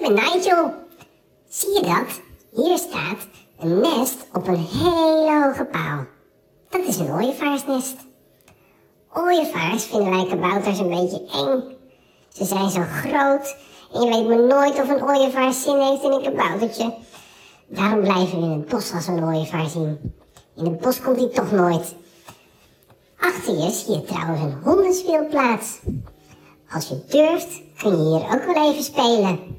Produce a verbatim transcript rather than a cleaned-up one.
ben Nigel. Zie je dat? Hier staat een nest op een hele hoge paal. Dat is een ooievaarsnest. Ooievaars vinden wij kabouters een beetje eng. Ze zijn zo groot en je weet maar nooit of een ooievaar zin heeft in een kaboutertje. Daarom blijven we in het bos als we een ooievaar zien. In het bos komt hij toch nooit. Achter je zie je trouwens een hondenspeelplaats. Als je durft kun je hier ook wel even spelen.